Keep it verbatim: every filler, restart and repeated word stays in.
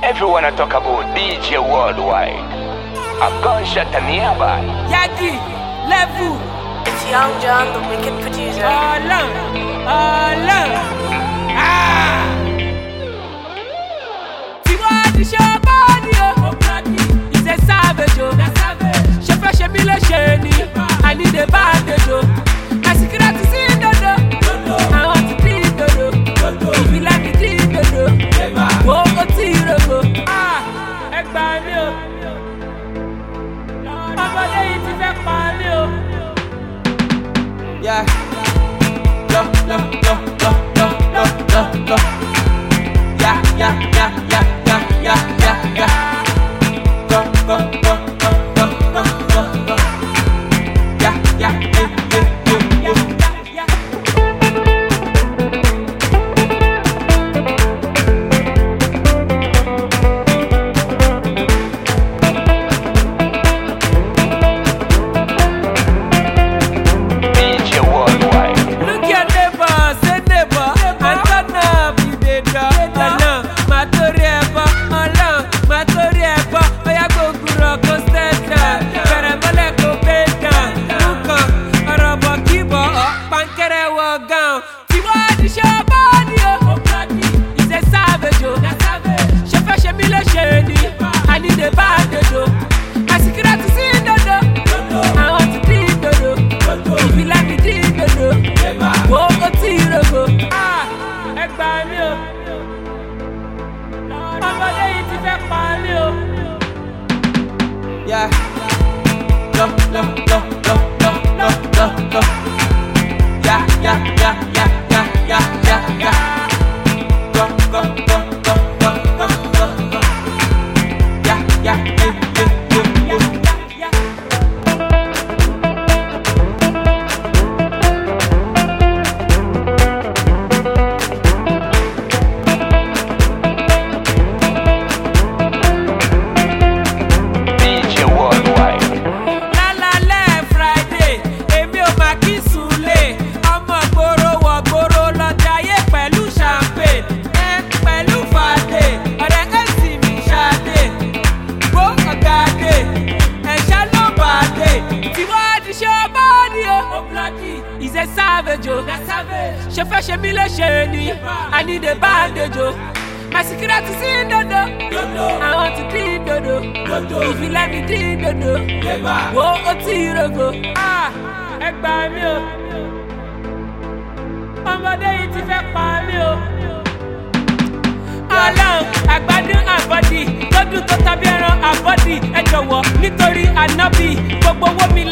Everyone I talk about D J Worldwide. A gunshot nearby. Yagi, Level. It's Young John, the wicked producer. Alan, Alan. Ah. See what the show body, oh bloody. He's a savage, oh. She fresh a million shady. I need a bandage, oh. My secret is in the door. I want to clean the door. If you like me, clean the door. Go go tiro go. Ah, egba mi o. Ọmọdé yìí ti fẹ́ pa mí o. Yeah. Lo, lo, lo, lo, lo, lo, lo, lo. Yeah, yeah, yeah, yeah, yeah, yeah, yeah, yeah. Go, go, go, go, go, go, go, go. Yeah, yeah, yeah, yeah, yeah, yeah. Yeah, lo, lo, lo, lo, lo, lo, lo, lo. Yeah, yeah, yeah, yeah, yeah, yeah, yeah, yeah. Go, go, go, go, go, go, go, go. Yeah, yeah, yeah, yeah, yeah, yeah. He's a savage, oh. She fresh a million shady. I need a bandage, oh. My secret is in the door. I want to clean the door. If you let me clean the door, go go tiro go. Ah, egba mi o. Ọmọdé yìí ti fẹ́ pa mí o. Ọlọ́run àgbàdo àbọ̀dì, lọ́dún tó tàbí ẹran àbọ̀dì. Ẹ jọ̀wọ́ nítorí ànábì, gbogbo owó mi